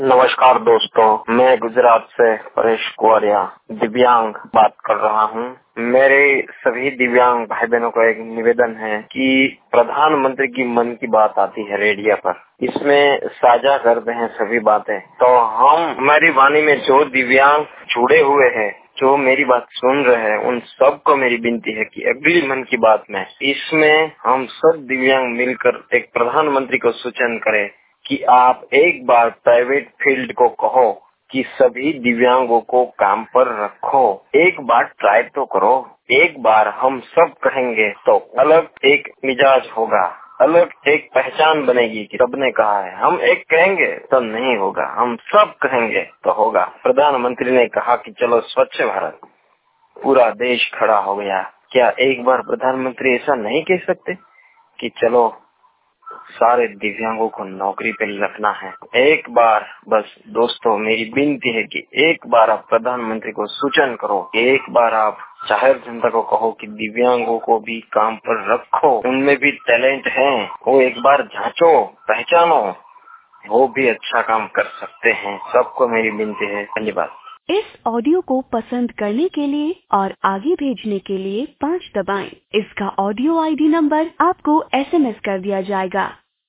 नमस्कार दोस्तों, मैं गुजरात से परेश कुआरिया दिव्यांग बात कर रहा हूँ। मेरे सभी दिव्यांग भाई बहनों को एक निवेदन है कि प्रधानमंत्री की मन की बात आती है रेडियो पर, इसमें साझा करते हैं सभी बातें। तो हम मेरी वाणी में जो दिव्यांग जुड़े हुए हैं, जो मेरी बात सुन रहे हैं, उन सबको मेरी विनती है कि अगली मन की बात में इसमें हम सब दिव्यांग मिलकर एक प्रधानमंत्री को सूचन करें कि आप एक बार प्राइवेट फील्ड को कहो कि सभी दिव्यांगों को काम पर रखो, एक बार ट्राई तो करो। एक बार हम सब कहेंगे तो अलग एक मिजाज होगा, अलग एक पहचान बनेगी कि सबने कहा है। हम एक कहेंगे तो नहीं होगा, हम सब कहेंगे तो होगा। प्रधानमंत्री ने कहा कि चलो स्वच्छ भारत, पूरा देश खड़ा हो गया। क्या एक बार प्रधानमंत्री ऐसा नहीं कह सकते कि चलो सारे दिव्यांगों को नौकरी पे रखना है? एक बार बस दोस्तों मेरी विनती है कि एक बार आप प्रधानमंत्री को सूचन करो, एक बार आप जाहिर जनता को कहो कि दिव्यांगों को भी काम पर रखो, उनमें भी टैलेंट है, वो एक बार जांचो, पहचानो, वो भी अच्छा काम कर सकते हैं। सबको मेरी विनती है। धन्यवाद। इस ऑडियो को पसंद करने के लिए और आगे भेजने के लिए 5 दबाएं। इसका ऑडियो आईडी नंबर आपको SMS कर दिया जाएगा।